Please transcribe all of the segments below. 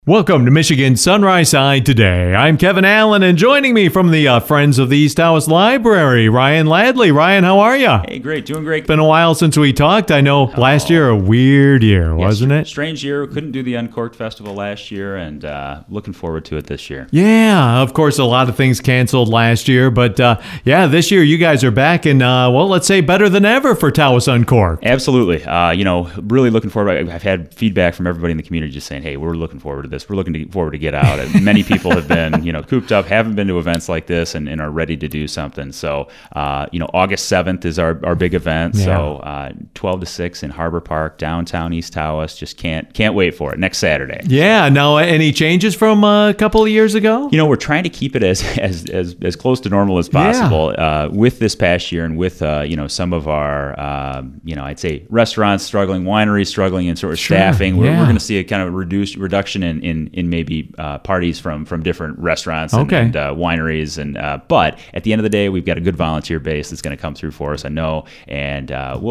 Welcome to Michigan Sunrise Side Today. I'm Kevin Allen, and joining me from the Friends of the East Tawas Library, Ryan Ladley. Ryan, how are you? Hey, great. Doing great. It's been a while since we talked. I know last year, a weird year, wasn't it? Strange year. Couldn't do the Uncorked Festival last year, and looking forward to it this year. Yeah, of course, a lot of things canceled last year, but this year you guys are back, and let's say better than ever for Tawas Uncorked. Absolutely. Really looking forward. I've had feedback from everybody in the community just saying, hey, we're looking forward to this. We're looking forward to get out. And many people have been, cooped up, haven't been to events like this, and are ready to do something. So, August 7th is our big event. Yeah. So, 12 to 6 in Harbor Park, downtown East Tawas. Just can't wait for it. Next Saturday. Yeah. Now, any changes from a couple of years ago? We're trying to keep it as close to normal as possible. Yeah. With this past year, and with some of our I'd say restaurants struggling, wineries struggling, and sort of staffing. We're going to see a kind of reduction in maybe parties from different restaurants and wineries, but at the end of the day, we've got a good volunteer base that's going to come through for us, I know, and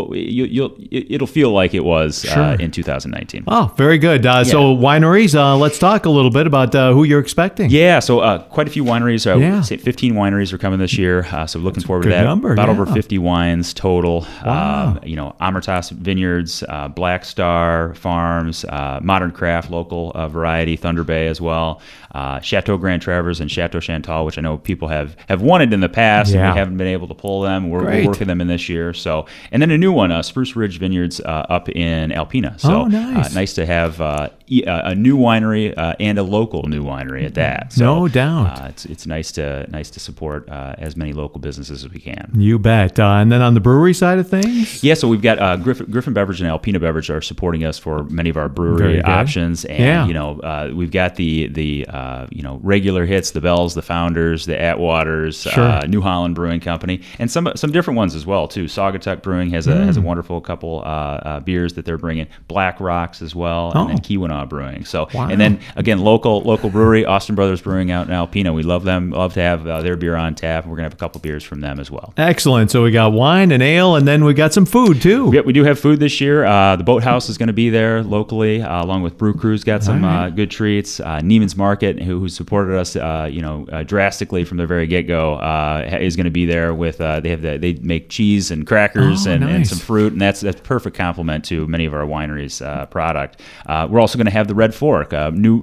it'll feel like it was in 2019. Oh, very good. So wineries, let's talk a little bit about who you're expecting. Yeah, so quite a few wineries. Say 15 wineries are coming this year, so looking forward to that. Number, about over 50 wines total. Wow. Amertas Vineyards, Black Star Farms, Modern Craft, local variety, Thunder Bay as well, Chateau Grand Travers and Chateau Chantal, which I know people have wanted in the past, and we haven't been able to pull them. We're working them in this year. So, and then a new one, Spruce Ridge Vineyards up in Alpena. So nice to have a new winery and a local new winery at that. So, no doubt. It's nice to support as many local businesses as we can. You bet. And then on the brewery side of things? Yeah, so we've got Griffin Beverage and Alpena Beverage are supporting us for many of our brewery options. And, we've got the regular hits, the Bells, the Founders, the Atwaters, New Holland Brewing Company, and some different ones as well, too. Saugatuck Brewing has a wonderful couple beers that they're bringing. Black Rocks as well, and then Keweenaw Brewing. So, and then, again, local brewery, Austin Brothers Brewing out in Alpena. We love them. Love to have their beer on tap. We're going to have a couple beers from them as well. Excellent. So we got wine and ale, and then we got some food, too. Yeah, we do have food this year. The Boathouse is going to be there locally, along with Brew Crew's got some good treats. Neiman's Market, who supported us, drastically from the very get-go, is going to be there with. They make cheese and crackers and some fruit, and that's a perfect complement to many of our wineries' product. We're also going to have the Red Fork, new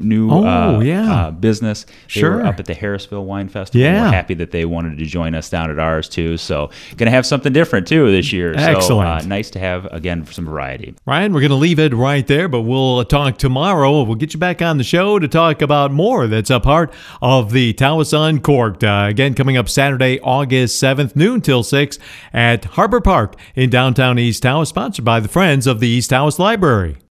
business. They were up at the Harrisville Wine Festival. Yeah. We're happy that they wanted to join us down at ours too. So going to have something different too this year. Excellent. So nice to have again some variety. Ryan, we're going to leave it right there, but we'll talk tomorrow. We'll get you back on the show to talk about more that's a part of the Tawas Uncorked. Again, coming up Saturday, August 7th, noon till 6 at Harbor Park in downtown East Tawas, sponsored by the Friends of the East Tawas Library.